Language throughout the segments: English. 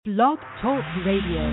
Blog Talk Radio.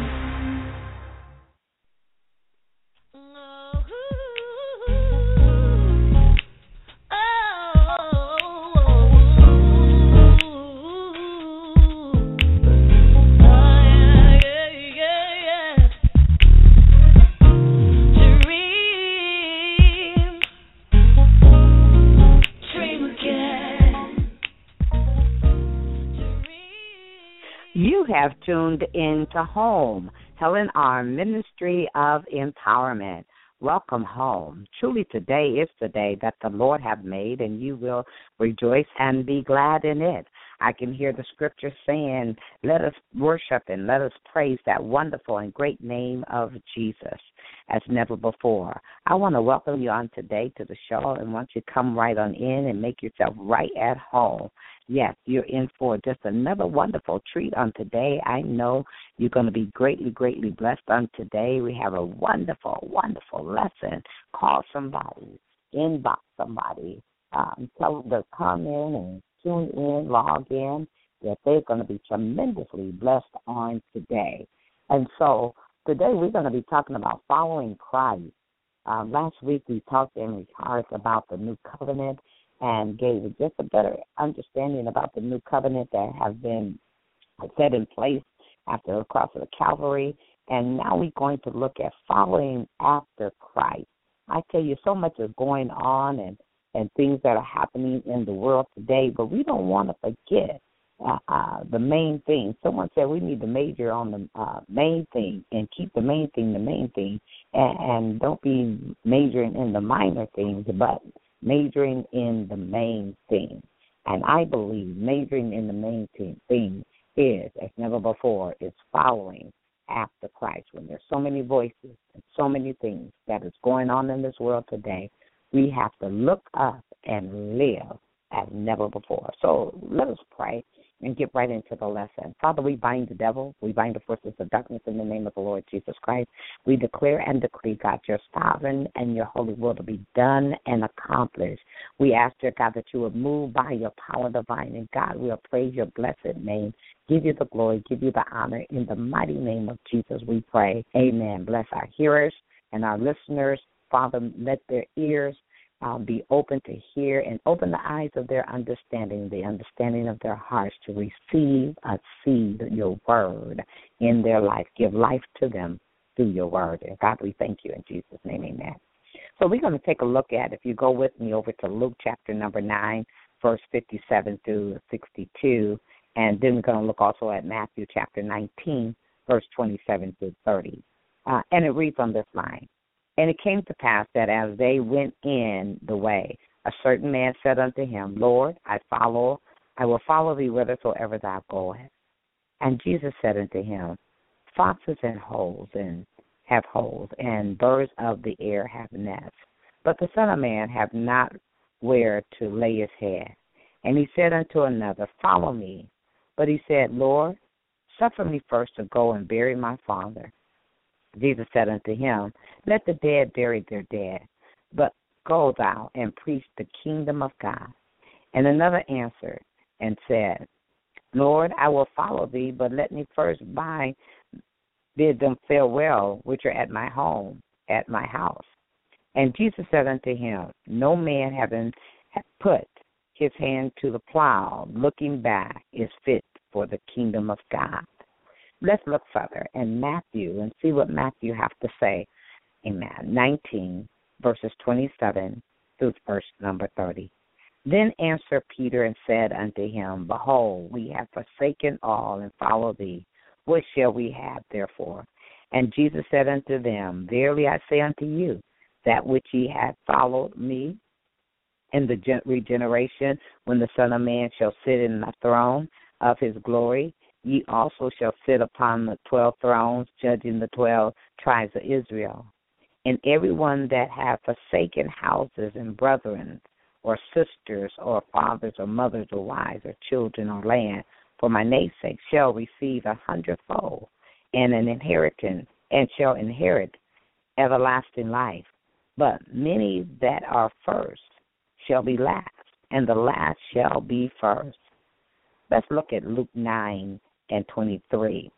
You have tuned into Home, Helen R. Ministry of Empowerment. Welcome home. Truly today is the day that the Lord hath made, and you will rejoice and be glad in it. I can hear the scripture saying, let us worship and let us praise that wonderful and great name of Jesus as never before. I want to welcome you on today to the show and want you to come right on in and make yourself right at home. Yes, you're in for just another wonderful treat on today. I know you're going to be greatly, greatly blessed on today. We have a wonderful, wonderful lesson. Call somebody, inbox somebody, tell them to come in and tune in, log in, that they're going to be tremendously blessed on today. And so today we're going to be talking about following Christ. Last week we talked in regards about the new covenant and gave just a better understanding about the new covenant that has been set in place after the cross of the Calvary. And now we're going to look at following after Christ. I tell you, so much is going on and things that are happening in the world today, but we don't want to forget the main thing. Someone said we need to major on the main thing and keep the main thing, and don't be majoring in the minor things, but majoring in the main thing. And I believe majoring in the main thing is, as never before, is following after Christ. When there's so many voices and so many things that is going on in this world today, we have to look up and live as never before. So let us pray and get right into the lesson. Father, we bind the devil. We bind the forces of darkness in the name of the Lord Jesus Christ. We declare and decree, God, your sovereign and your holy will to be done and accomplished. We ask, dear God, that you would move by your power divine. And God, we'll praise your blessed name, give you the glory, give you the honor. In the mighty name of Jesus we pray. Amen. Bless our hearers and our listeners. Father, let their ears be open to hear and open the eyes of their understanding, the understanding of their hearts to receive, seed your word in their life. Give life to them through your word. And God, we thank you in Jesus' name, amen. So we're going to take a look at, if you go with me over to Luke chapter number 9, verse 57 through 62, and then we're going to look also at Matthew chapter 19, verse 27 through 30. And it reads on this line. And it came to pass that as they went in the way, a certain man said unto him, Lord, I will follow thee whithersoever thou goest. And Jesus said unto him, foxes have holes, and birds of the air have nests, but the Son of Man hath not where to lay his head. And he said unto another, follow me. But he said, Lord, suffer me first to go and bury my father. Jesus said unto him, let the dead bury their dead, but go thou and preach the kingdom of God. And another answered and said, Lord, I will follow thee, but let me first bid them farewell, which are at my home, at my house. And Jesus said unto him, no man having put his hand to the plow, looking back, is fit for the kingdom of God. Let's look further in Matthew and see what Matthew has to say. Amen. 19, verses 27 through verse number 30. Then answered Peter and said unto him, behold, we have forsaken all and followed thee. What shall we have therefore? And Jesus said unto them, verily I say unto you, that which ye have followed me in the regeneration, when the Son of Man shall sit in the throne of his glory, ye also shall sit upon the 12 thrones, judging the 12 tribes of Israel. And every one that hath forsaken houses and brethren, or sisters, or fathers, or mothers, or wives, or children, or land, for my name's sake, shall receive 100-fold, and an inheritance, and shall inherit everlasting life. But many that are first shall be last, and the last shall be first. Let's look at Luke 9 and 23.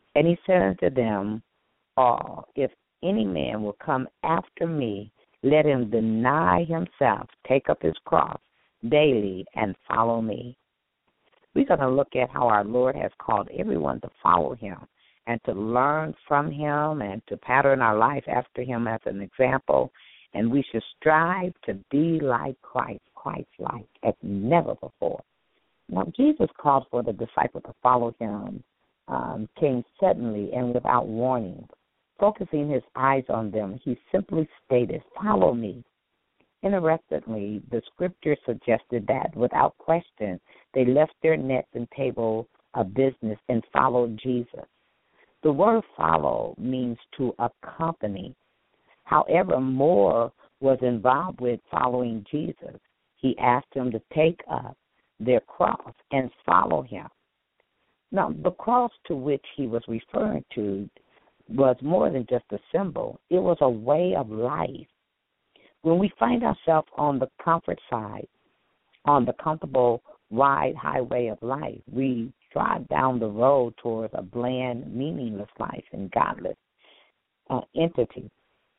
And he said unto them all, If any man will come after me, let him deny himself, take up his cross daily, and follow me. We're going to look at how our Lord has called everyone to follow him and to learn from him and to pattern our life after him as an example. And we should strive to be like Christ, Christ-like, as never before. Now, Jesus called for the disciples to follow him, came suddenly and without warning. Focusing his eyes on them, he simply stated, follow me. Interestingly, the scripture suggested that without question, they left their nets and table of business and followed Jesus. The word follow means to accompany. However, more was involved with following Jesus. He asked them to take up their cross and follow him. Now, the cross to which he was referring to was more than just a symbol. It was a way of life. When we find ourselves on the comfort side, on the comfortable, wide highway of life, we drive down the road towards a bland, meaningless life and godless eternity.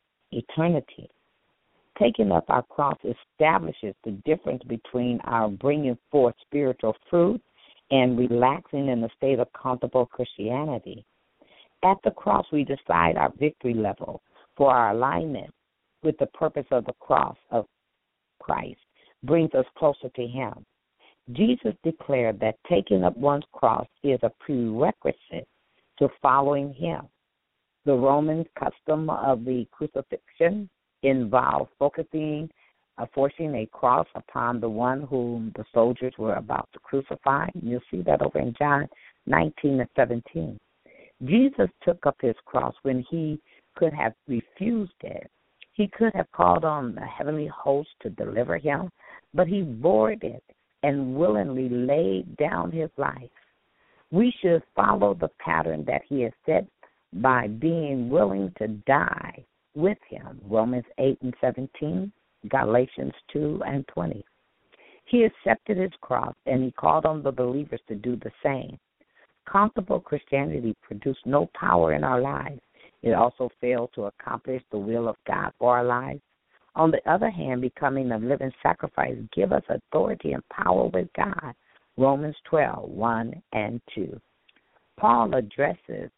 Taking up our cross establishes the difference between our bringing forth spiritual fruit and relaxing in a state of comfortable Christianity. At the cross, we decide our victory level for our alignment with the purpose of the cross of Christ brings us closer to him. Jesus declared that taking up one's cross is a prerequisite to following him. The Roman custom of the crucifixion involved forcing a cross upon the one whom the soldiers were about to crucify. You'll see that over in John 19 and 17. Jesus took up his cross when he could have refused it. He could have called on the heavenly host to deliver him, but he bore it and willingly laid down his life. We should follow the pattern that he has set by being willing to die with him. Romans 8 and 17, Galatians 2 and 20. He accepted his cross and he called on the believers to do the same. Comfortable Christianity produced no power in our lives. It also failed to accomplish the will of God for our lives. On the other hand, becoming a living sacrifice gives us authority and power with God. Romans 12, 1 and 2. Paul addressed this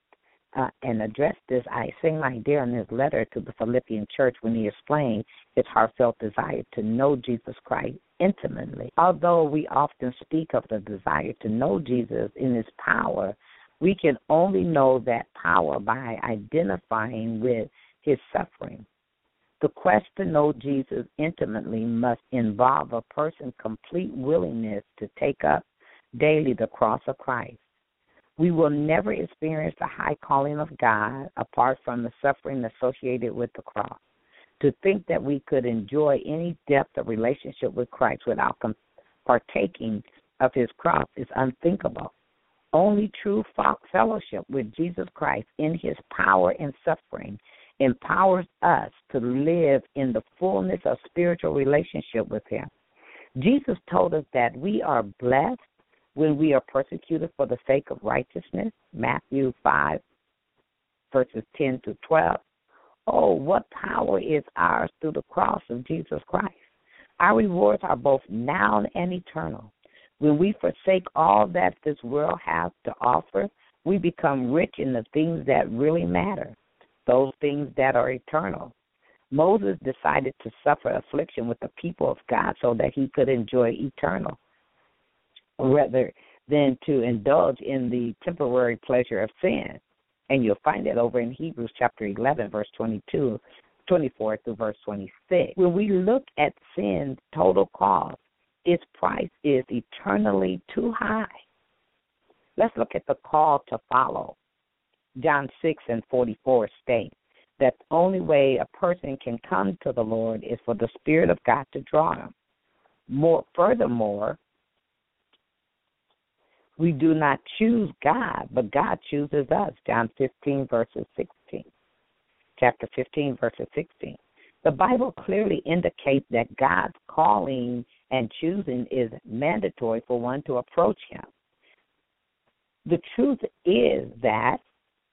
same idea in his letter to the Philippian church when he explained his heartfelt desire to know Jesus Christ intimately. Although we often speak of the desire to know Jesus in his power, we can only know that power by identifying with his suffering. The quest to know Jesus intimately must involve a person's complete willingness to take up daily the cross of Christ. We will never experience the high calling of God apart from the suffering associated with the cross. To think that we could enjoy any depth of relationship with Christ without partaking of his cross is unthinkable. Only true fellowship with Jesus Christ in his power and suffering empowers us to live in the fullness of spiritual relationship with him. Jesus told us that we are blessed when we are persecuted for the sake of righteousness, Matthew 5, verses 10 to 12. Oh, what power is ours through the cross of Jesus Christ. Our rewards are both now and eternal. When we forsake all that this world has to offer, we become rich in the things that really matter, those things that are eternal. Moses decided to suffer affliction with the people of God so that he could enjoy eternal, rather than to indulge in the temporary pleasure of sin. And you'll find it over in Hebrews chapter 11, verse 24 through verse 26. When we look at sin's total cost, its price is eternally too high. Let's look at the call to follow. John 6 and 44 states that the only way a person can come to the Lord is for the Spirit of God to draw him. Furthermore, we do not choose God, but God chooses us. John 15, verses 16. Chapter 15, verses 16. The Bible clearly indicates that God's calling and choosing is mandatory for one to approach him. The truth is that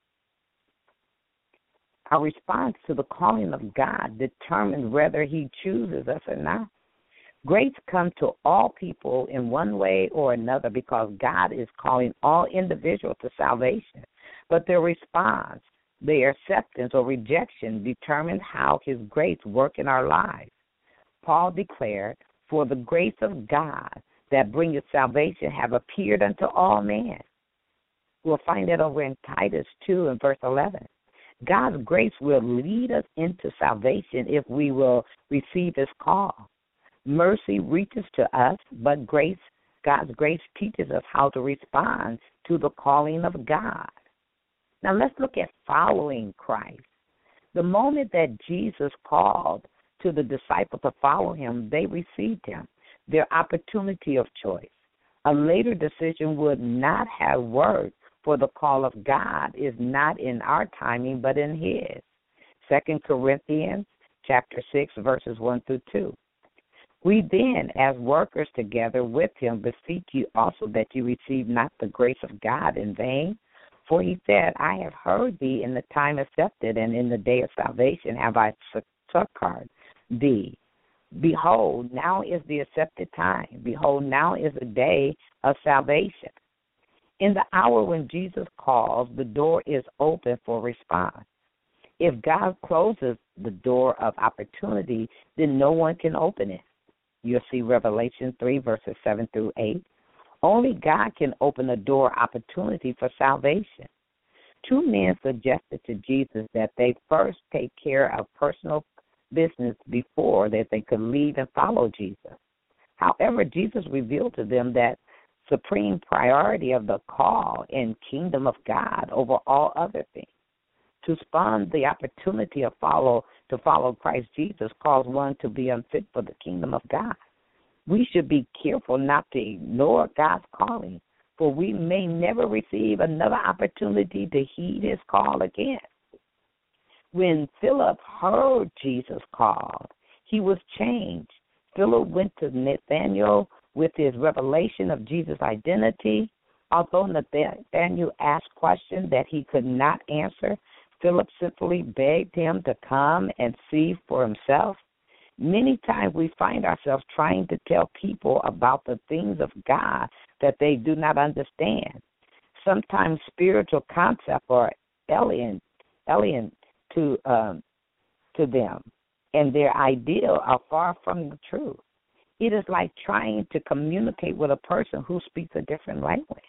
Our response to the calling of God determines whether he chooses us or not. Grace comes to all people in one way or another because God is calling all individuals to salvation. But their response, their acceptance or rejection determines how his grace works in our lives. Paul declared, "For the grace of God that bringeth salvation have appeared unto all men." We'll find that over in Titus 2 and verse 11. God's grace will lead us into salvation if we will receive his call. Mercy reaches to us, but God's grace teaches us how to respond to the calling of God. Now let's look at following Christ. The moment that Jesus called to the disciples to follow him, they received him, their opportunity of choice. A later decision would not have worked, for the call of God is not in our timing, but in his. 2 Corinthians chapter 6, verses 1 through 2. We then, as workers together with him, beseech you also that you receive not the grace of God in vain. For he said, I have heard thee in the time accepted, and in the day of salvation have I succored thee. Behold, now is the accepted time. Behold, now is the day of salvation. In the hour when Jesus calls, the door is open for response. If God closes the door of opportunity, then no one can open it. You'll see Revelation 3, verses 7 through 8. Only God can open a door opportunity for salvation. Two men suggested to Jesus that they first take care of personal business before that they could leave and follow Jesus. However, Jesus revealed to them that supreme priority of the call and kingdom of God over all other things. To spawn the opportunity to follow Christ Jesus calls one to be unfit for the kingdom of God. We should be careful not to ignore God's calling, for we may never receive another opportunity to heed his call again. When Philip heard Jesus' call, he was changed. Philip went to Nathanael with his revelation of Jesus' identity. Although Nathanael asked questions that he could not answer, Philip simply begged him to come and see for himself. Many times we find ourselves trying to tell people about the things of God that they do not understand. Sometimes spiritual concepts are alien to them, and their ideals are far from the truth. It is like trying to communicate with a person who speaks a different language.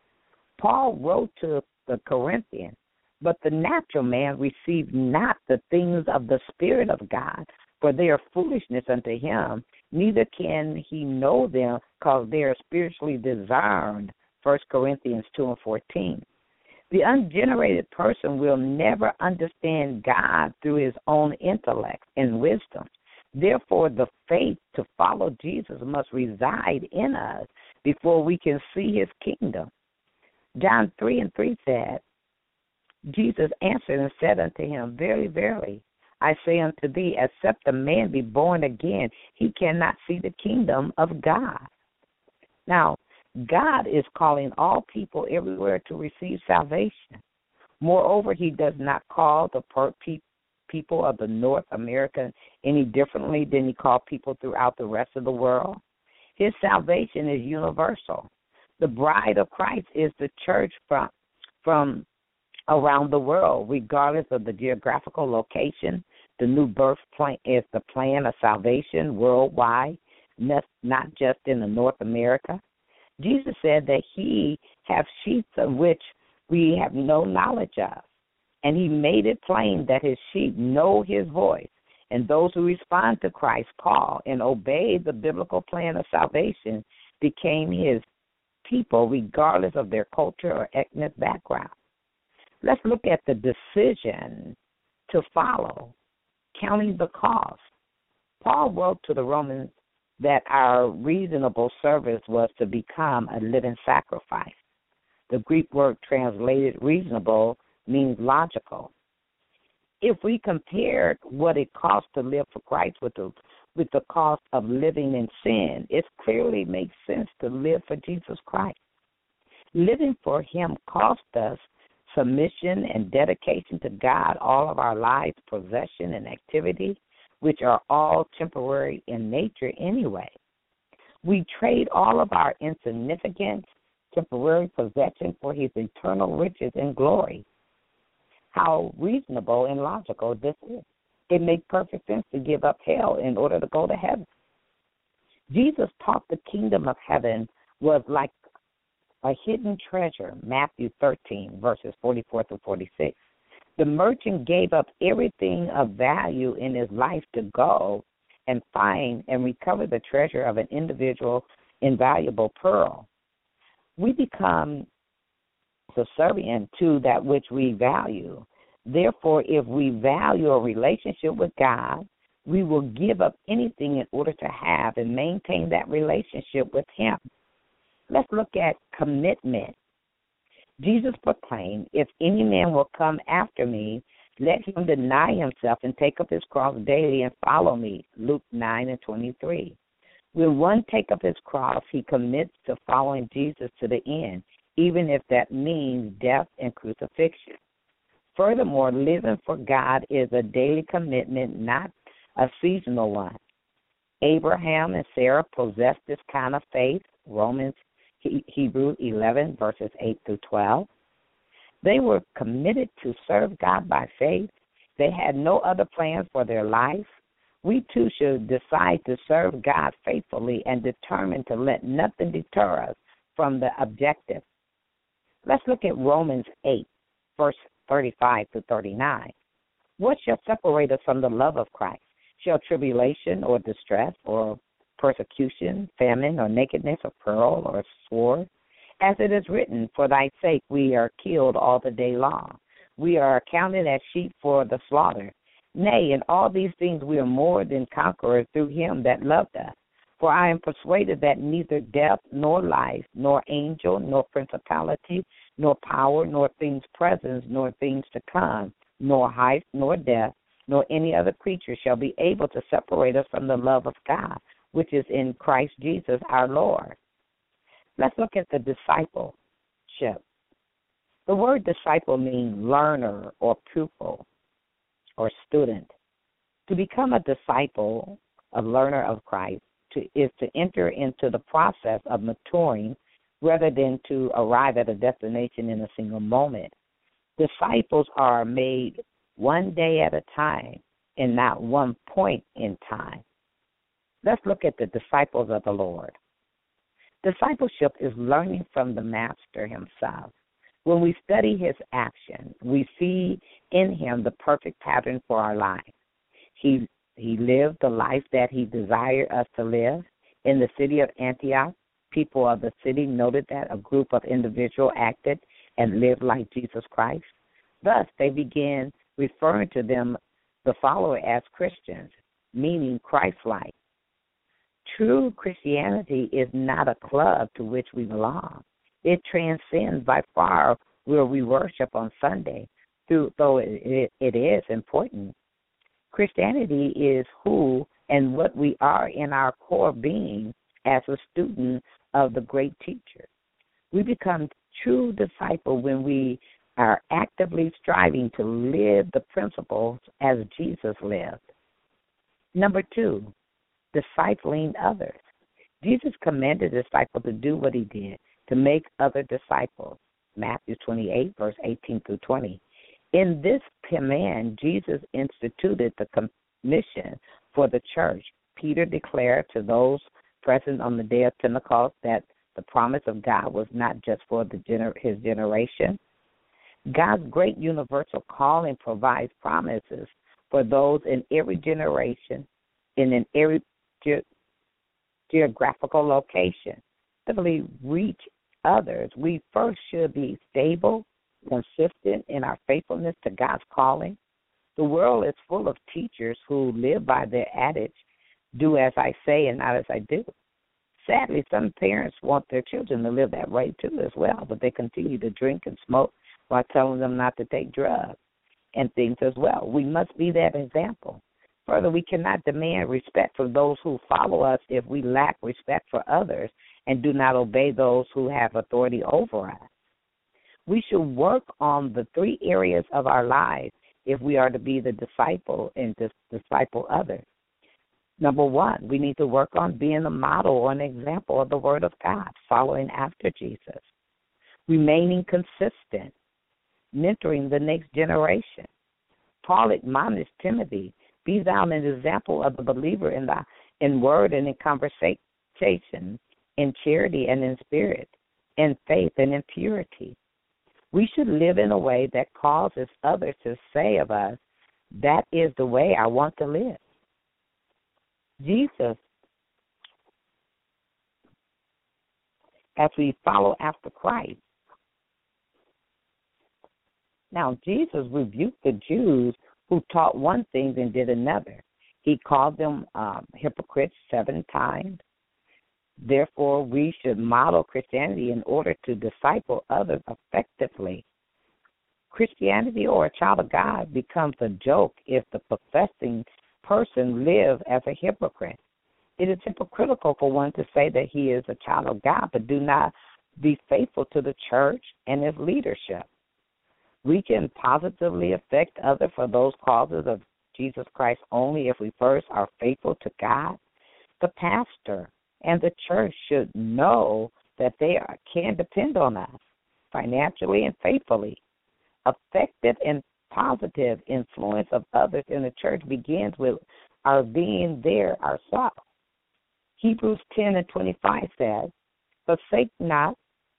Paul wrote to the Corinthians, but the natural man received not the things of the Spirit of God, for they are foolishness unto him, neither can he know them, because they are spiritually discerned, 1 Corinthians 2 and 14. The ungenerated person will never understand God through his own intellect and wisdom. Therefore, the faith to follow Jesus must reside in us before we can see his kingdom. John 3 and 3 said, Jesus answered and said unto him, Verily, verily, I say unto thee, except a man be born again, he cannot see the kingdom of God. Now, God is calling all people everywhere to receive salvation. Moreover, he does not call the people of the North America any differently than he called people throughout the rest of the world. His salvation is universal. The bride of Christ is the church from around the world, regardless of the geographical location. The new birth plan is the plan of salvation worldwide, not just in the North America. Jesus said that he have sheep of which we have no knowledge of, and he made it plain that his sheep know his voice, and those who respond to Christ's call and obey the biblical plan of salvation became his people regardless of their culture or ethnic background. Let's look at the decision to follow, counting the cost. Paul wrote to the Romans that our reasonable service was to become a living sacrifice. The Greek word translated reasonable means logical. If we compared what it costs to live for Christ with the cost of living in sin, it clearly makes sense to live for Jesus Christ. Living for him cost us submission and dedication to God all of our lives, possession and activity, which are all temporary in nature anyway. We trade all of our insignificant, temporary possession for his eternal riches and glory. How reasonable and logical this is. It makes perfect sense to give up hell in order to go to heaven. Jesus taught the kingdom of heaven was like a hidden treasure, Matthew 13, verses 44 through 46. The merchant gave up everything of value in his life to go and find and recover the treasure of an individual invaluable pearl. We become subservient to that which we value. Therefore, if we value a relationship with God, we will give up anything in order to have and maintain that relationship with him. Let's look at commitment. Jesus proclaimed, if any man will come after me, let him deny himself and take up his cross daily and follow me, Luke 9:23. When one take up his cross, he commits to following Jesus to the end, even if that means death and crucifixion. Furthermore, living for God is a daily commitment, not a seasonal one. Abraham and Sarah possessed this kind of faith, Hebrews 11, verses 8 through 12. They were committed to serve God by faith. They had no other plans for their life. We too should decide to serve God faithfully and determine to let nothing deter us from the objective. Let's look at Romans 8, verse 35 to 39. What shall separate us from the love of Christ? Shall tribulation or distress or persecution, famine or nakedness or peril or sword? As it is written, for thy sake we are killed all the day long. We are accounted as sheep for the slaughter. Nay, in all these things we are more than conquerors through him that loved us. For I am persuaded that neither death, nor life, nor angel, nor principality, nor power, nor things present, nor things to come, nor height, nor depth, nor any other creature shall be able to separate us from the love of God, which is in Christ Jesus our Lord. Let's look at the discipleship. The word disciple means learner or pupil or student. To become a disciple, a learner of Christ, is to enter into the process of maturing rather than to arrive at a destination in a single moment. Disciples are made one day at a time and not one point in time. Let's look at the disciples of the Lord. Discipleship is learning from the Master himself. When we study his action, we see in him the perfect pattern for our life. He lived the life that he desired us to live. In the city of Antioch, people of the city noted that a group of individuals acted and lived like Jesus Christ. Thus, they began referring to them, the follower, as Christians, meaning Christ-like. True Christianity is not a club to which we belong. It transcends by far where we worship on Sunday, though it is important. Christianity is who and what we are in our core being as a student of the great teacher. We become true disciples when we are actively striving to live the principles as Jesus lived. Number 2, discipling others. Jesus commanded disciples to do what he did, to make other disciples. Matthew 28, verse 18 through 20. In this command, Jesus instituted the commission for the church. Peter declared to those present on the day of Pentecost that the promise of God was not just for his generation. God's great universal calling provides promises for those in every generation, in every geographical location. To reach others, we first should be stable, consistent in our faithfulness to God's calling. The world is full of teachers who live by their adage, do as I say and not as I do. Sadly, some parents want their children to live that way too as well, but they continue to drink and smoke while telling them not to take drugs and things as well. We must be that example. Further, we cannot demand respect for those who follow us if we lack respect for others and do not obey those who have authority over us. We should work on the three areas of our lives if we are to be the disciple and disciple others. Number one, we need to work on being a model or an example of the Word of God, following after Jesus, remaining consistent, mentoring the next generation. Paul admonished Timothy, be thou an example of the believer in word and in conversation, in charity and in spirit, in faith and in purity. We should live in a way that causes others to say of us, that is the way I want to live. Jesus, as we follow after Christ. Now, Jesus rebuked the Jews who taught one thing and did another. He called them hypocrites 7 times. Therefore, we should model Christianity in order to disciple others effectively. Christianity or a child of God becomes a joke if the professing person lives as a hypocrite. It is hypocritical for one to say that he is a child of God, but do not be faithful to the church and its leadership. We can positively affect others for those causes of Jesus Christ only if we first are faithful to God. The pastor and the church should know that they can depend on us financially and faithfully. Effective and positive influence of others in the church begins with our being there ourselves. Hebrews 10:25 says, forsake not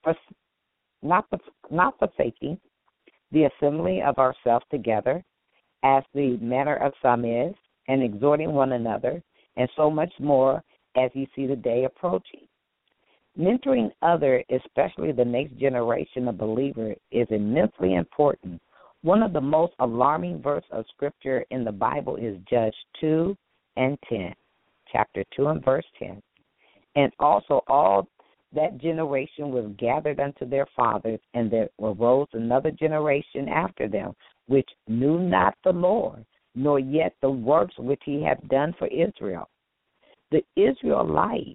forsaking the assembly of ourselves together, as the manner of some is, and exhorting one another, and so much more as you see the day approaching. Mentoring others, especially the next generation of believers, is immensely important. One of the most alarming verses of Scripture in the Bible is Judges 2:10, chapter 2 and verse 10. And also all that generation was gathered unto their fathers, and there arose another generation after them, which knew not the Lord, nor yet the works which he had done for Israel. The Israelites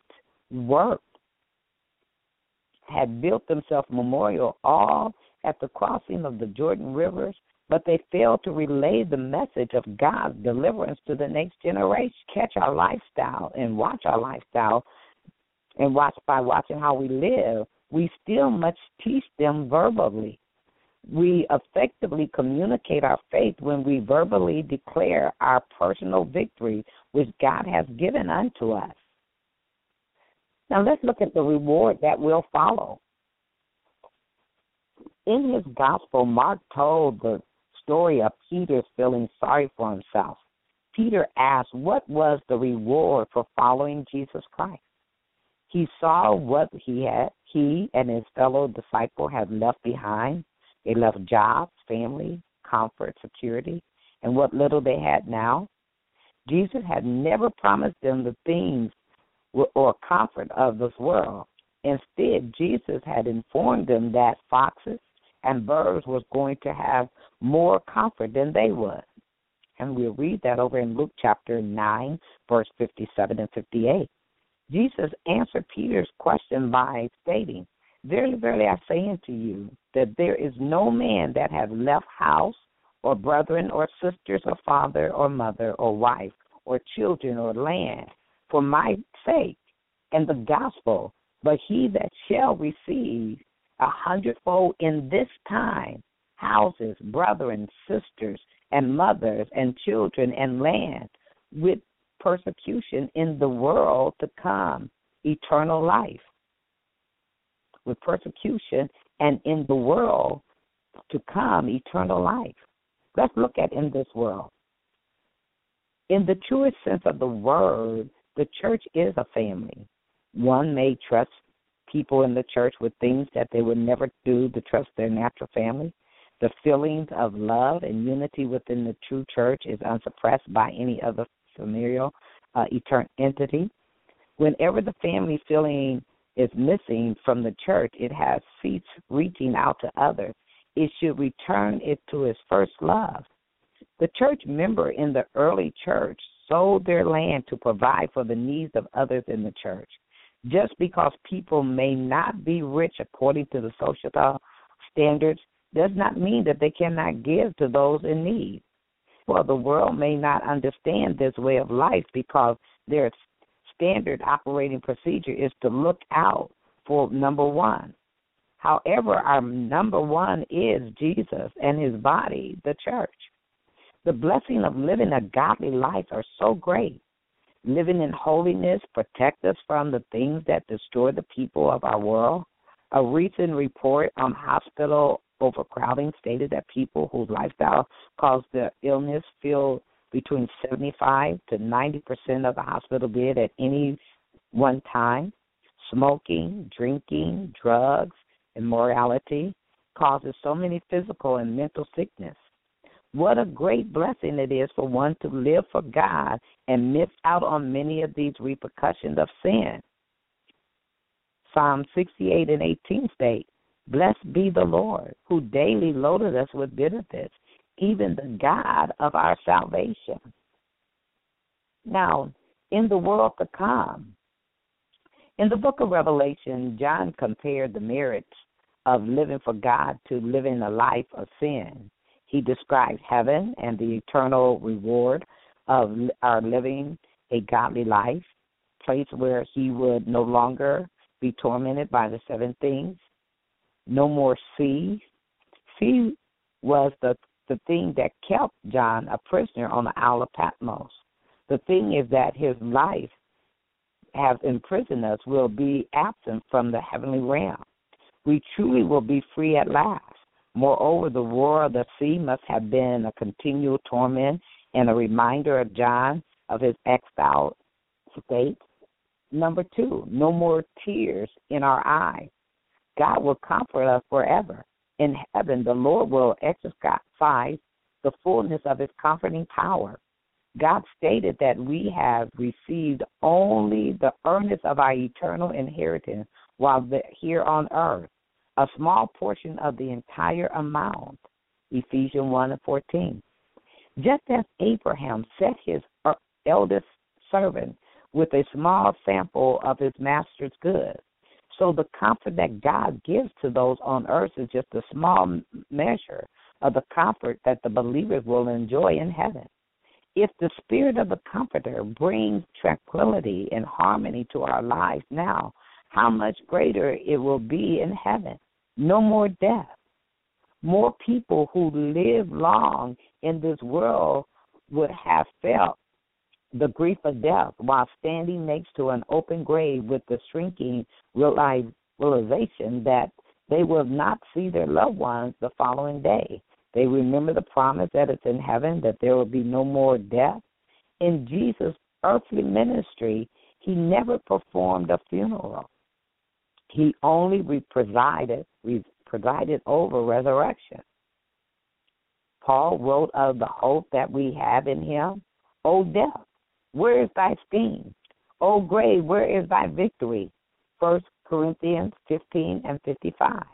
had built themselves memorial all at the crossing of the Jordan rivers, but they failed to relay the message of God's deliverance to the next generation. Catch our lifestyle and watch our lifestyle, and by watching how we live, we still must teach them verbally. We effectively communicate our faith when we verbally declare our personal victory which God has given unto us. Now let's look at the reward that will follow. In his gospel, Mark told the story of Peter feeling sorry for himself. Peter asked, what was the reward for following Jesus Christ? He saw what he and his fellow disciple had left behind. They left jobs, family, comfort, security, and what little they had now. Jesus had never promised them the things or comfort of this world. Instead, Jesus had informed them that foxes and birds was going to have more comfort than they would. And we'll read that over in Luke chapter 9, verse 57 and 58. Jesus answered Peter's question by stating, verily, verily, I say unto you, that there is no man that hath left house, or brethren, or sisters, or father, or mother, or wife, or children, or land, for my sake and the gospel, but he that shall receive 100-fold in this time, houses, brethren, sisters, and mothers, and children, and land, with persecution in the world to come, eternal life. With persecution and in the world to come, eternal life. Let's look at in this world. In the truest sense of the word, the church is a family. One may trust people in the church with things that they would never do to trust their natural family. The feelings of love and unity within the true church is unsuppressed by any other familial entity. Whenever the family feeling is missing from the church, it has ceased reaching out to others. It should return it to its first love. The church member in the early church sold their land to provide for the needs of others in the church. Just because people may not be rich according to the social standards does not mean that they cannot give to those in need. Well, the world may not understand this way of life because their standard operating procedure is to look out for number one. However, our number one is Jesus and his body, the church. The blessing of living a godly life are so great. Living in holiness protect us from the things that destroy the people of our world. A recent report on hospital overcrowding stated that people whose lifestyle caused their illness fill between 75 to 90% of the hospital bed at any one time. Smoking, drinking, drugs, immorality causes so many physical and mental sickness. What a great blessing it is for one to live for God and miss out on many of these repercussions of sin. Psalm 68 and 18 state, "Blessed be the Lord, who daily loaded us with benefits, even the God of our salvation." Now, in the world to come, in the book of Revelation, John compared the merits of living for God to living a life of sin. He described heaven and the eternal reward of our living a godly life, a place where he would no longer be tormented by the seven things. No more sea. Sea was the thing that kept John a prisoner on the Isle of Patmos. The thing is that his life has imprisoned us will be absent from the heavenly realm. We truly will be free at last. Moreover, the roar of the sea must have been a continual torment and a reminder of John of his exiled state. Number 2, no more tears in our eyes. God will comfort us forever. In heaven, the Lord will exercise the fullness of his comforting power. God stated that we have received only the earnest of our eternal inheritance while here on earth, a small portion of the entire amount, Ephesians 1 and 14. Just as Abraham set his eldest servant with a small sample of his master's goods, so the comfort that God gives to those on earth is just a small measure of the comfort that the believers will enjoy in heaven. If the Spirit of the Comforter brings tranquility and harmony to our lives now, how much greater it will be in heaven. No more death. More people who live long in this world would have felt the grief of death while standing next to an open grave with the shrinking realization that they will not see their loved ones the following day. They remember the promise that it's in heaven, that there will be no more death. In Jesus' earthly ministry, he never performed a funeral. He only presided over resurrection. Paul wrote of the hope that we have in him. O death, where is thy sting? O grave, where is thy victory? 1 Corinthians 15 and 55.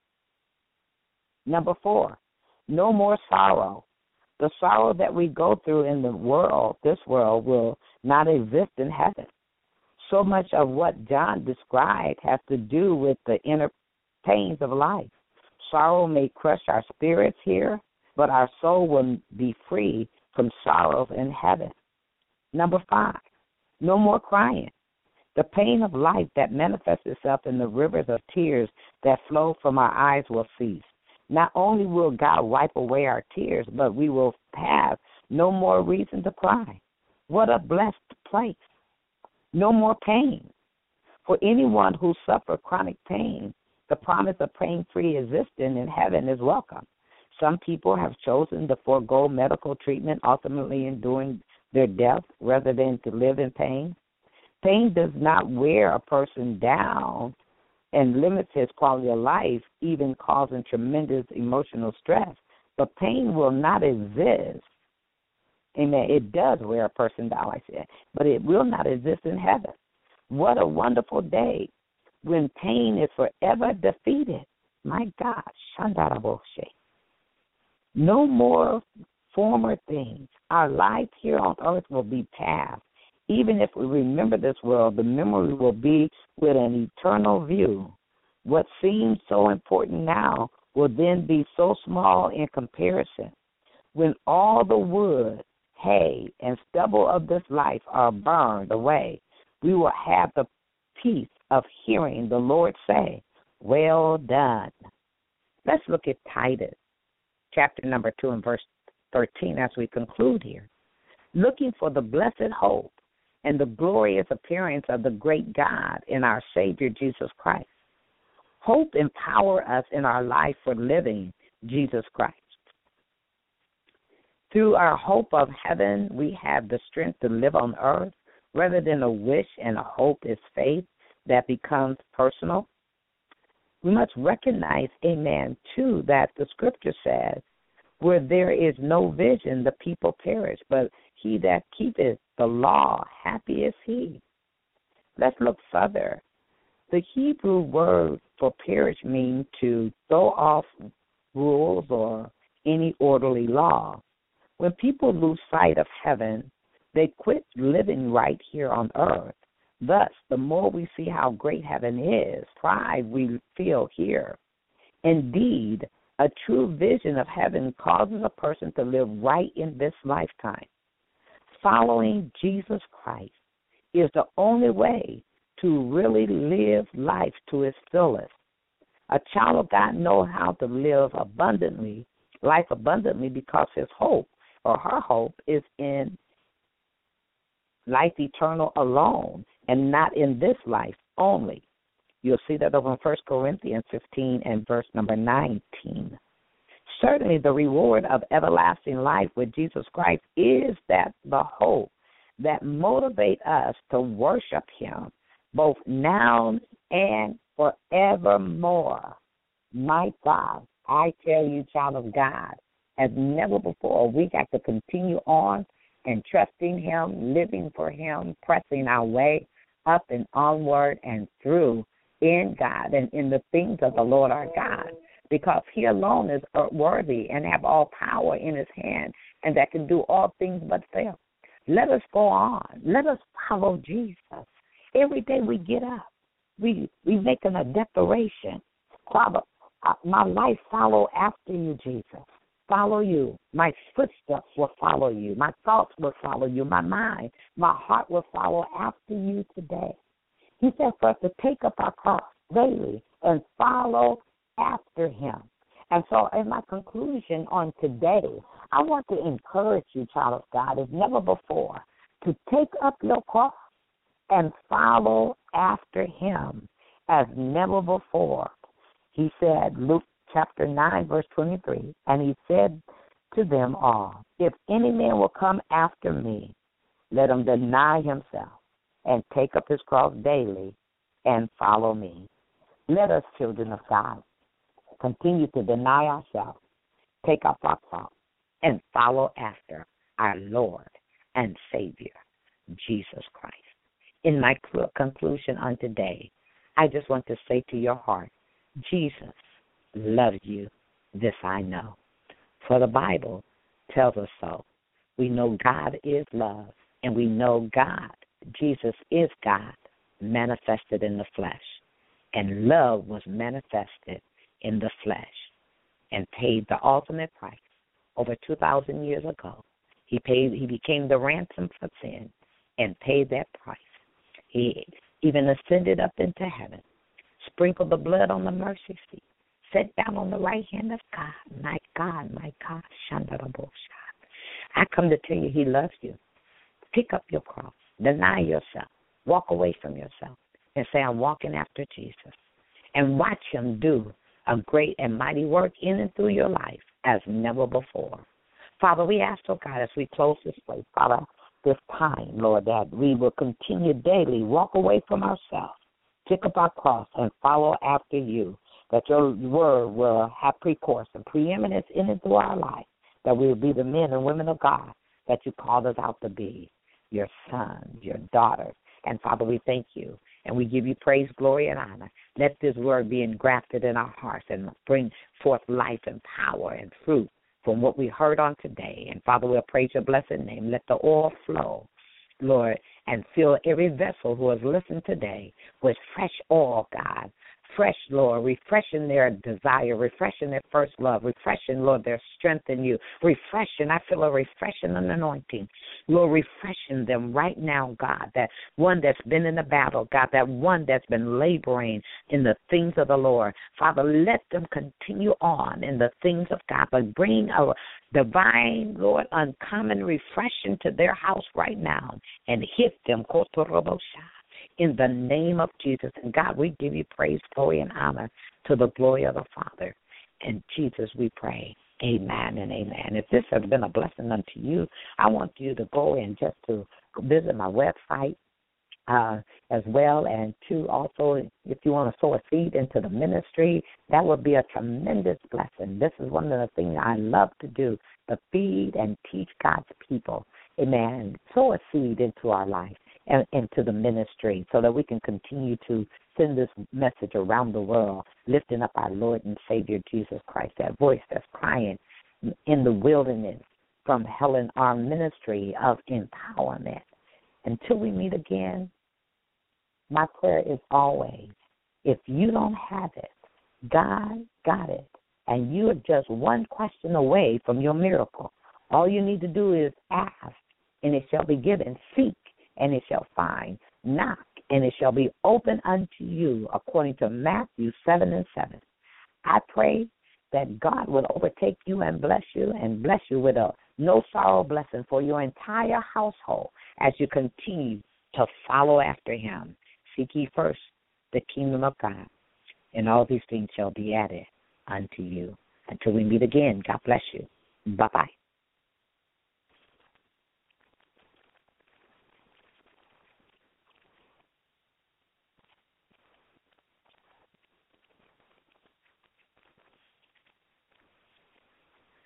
Number 4, no more sorrow. The sorrow that we go through in the world, this world, will not exist in heaven. So much of what John described has to do with the inner pains of life. Sorrow may crush our spirits here, but our soul will be free from sorrows in heaven. Number 5, no more crying. The pain of life that manifests itself in the rivers of tears that flow from our eyes will cease. Not only will God wipe away our tears, but we will have no more reason to cry. What a blessed place. No more pain. For anyone who suffers chronic pain, the promise of pain-free existence in heaven is welcome. Some people have chosen to forego medical treatment, ultimately enduring their death rather than to live in pain. Pain does not wear a person down and limits his quality of life, even causing tremendous emotional stress. But pain will not exist. Amen. It does wear a person down, like I said, but it will not exist in heaven. What a wonderful day when pain is forever defeated. My God, Shandaraboshe. No more former things. Our life here on earth will be past. Even if we remember this world, the memory will be with an eternal view. What seems so important now will then be so small in comparison. When all the wood, hay, and stubble of this life are burned away, we will have the peace of hearing the Lord say, "Well done." Let's look at Titus, chapter number 2 and verse 13 as we conclude here. Looking for the blessed hope and the glorious appearance of the great God and our Savior Jesus Christ. Hope empower us in our life for living Jesus Christ. Through our hope of heaven, we have the strength to live on earth. Rather than a wish and a hope is faith that becomes personal. We must recognize, amen, too, that the scripture says, where there is no vision, the people perish, but he that keepeth the law, happy is he. Let's look further. The Hebrew word for perish means to throw off rules or any orderly law. When people lose sight of heaven, they quit living right here on earth. Thus, the more we see how great heaven is, pride we feel here. Indeed, a true vision of heaven causes a person to live right in this lifetime. Following Jesus Christ is the only way to really live life to its fullest. A child of God knows how to live life abundantly, because his hope or her hope is in life eternal alone and not in this life only. You'll see that over in 1 Corinthians 15 and verse number 19. Certainly the reward of everlasting life with Jesus Christ is that the hope that motivates us to worship him both now and forevermore. My God, I tell you, child of God, as never before, we got to continue on and trusting him, living for him, pressing our way up and onward and through in God and in the things of the Lord our God, because he alone is worthy and have all power in his hand, and that can do all things but fail. Let us go on. Let us follow Jesus. Every day we get up, we making a declaration. Father, my life follow after you, Jesus. Follow you. My footsteps will follow you. My thoughts will follow you. My mind, my heart will follow after you today. He said for us to take up our cross daily and follow after him. And so in my conclusion on today, I want to encourage you, child of God, as never before, to take up your cross and follow after him as never before. He said, Luke chapter 9, verse 23, and he said to them all, if any man will come after me, let him deny himself and take up his cross daily and follow me. Let us, children of God, continue to deny ourselves, take up our cross, and follow after our Lord and Savior, Jesus Christ. In my conclusion on today, I just want to say to your heart, Jesus loves you, this I know. For the Bible tells us so. We know God is love, and we know God, Jesus is God, manifested in the flesh. And love was manifested in the flesh and paid the ultimate price over 2,000 years ago. He became the ransom for sin and paid that price. He even ascended up into heaven, sprinkled the blood on the mercy seat, sat down on the right hand of God. My God, Shandarabosha. I come to tell you he loves you. Pick up your cross. Deny yourself. Walk away from yourself and say, I'm walking after Jesus. And watch him do a great and mighty work in and through your life as never before. Father, we ask, oh God, as we close this place, Father, this time, Lord, that we will continue daily, walk away from ourselves, pick up our cross, and follow after you, that your word will have precourse and preeminence in and through our life, that we will be the men and women of God that you called us out to be, your sons, your daughters. And, Father, we thank you, and we give you praise, glory, and honor. Let this word be engrafted in our hearts and bring forth life and power and fruit from what we heard on today. And, Father, we'll praise your blessed name. Let the oil flow, Lord, and fill every vessel who has listened today with fresh oil, God, fresh, Lord, refreshing their desire, refreshing their first love, refreshing, Lord, their strength in you, refreshing. I feel a refreshing and anointing. Lord, refreshing them right now, God, that one that's been in the battle, God, that one that's been laboring in the things of the Lord. Father, let them continue on in the things of God, but bring a divine, Lord, uncommon refreshing to their house right now and hit them in the name of Jesus. And God, we give you praise, glory, and honor to the glory of the Father. In Jesus we pray. Amen and amen. If this has been a blessing unto you, I want you to go and just to visit my website as well, and to also, if you want to sow a seed into the ministry, that would be a tremendous blessing. This is one of the things I love to do, to feed and teach God's people. Amen. Sow a seed into our life and into the ministry so that we can continue to send this message around the world, lifting up our Lord and Savior Jesus Christ, that voice that's crying in the wilderness from Helen, our ministry of empowerment. Until we meet again, my prayer is always, if you don't have it, God got it, and you are just one question away from your miracle. All you need to do is ask, and it shall be given. Seek, and it shall find. Knock, and it shall be open unto you, according to Matthew 7:7. I pray that God will overtake you and bless you with a no sorrow blessing for your entire household as you continue to follow after him. Seek ye first the kingdom of God, and all these things shall be added unto you. Until we meet again, God bless you. Bye-bye.